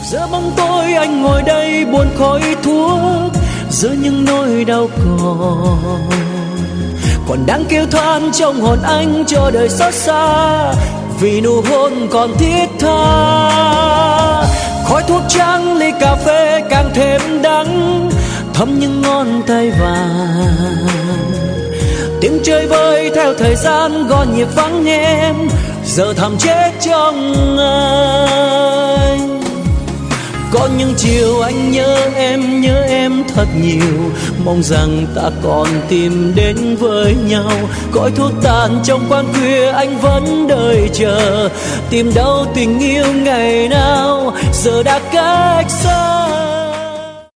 Giữa bóng tối anh ngồi đây buồn khói thuốc, giữa những nỗi đau còn đang kêu than trong hồn anh cho đời xót xa, vì nụ hôn còn thiết tha. Khói thuốc trắng ly cà phê càng thêm đắng, thấm những ngón tay vàng. Tiếng chơi vơi theo thời gian gõ nhịp vắng em, giờ thầm chết trong anh. Có những chiều anh nhớ em thật nhiều, mong rằng ta còn tìm đến với nhau. Khói thuốc tàn trong quán khuya anh vẫn đợi chờ, tìm đâu tình yêu ngày nào giờ đã cách xa.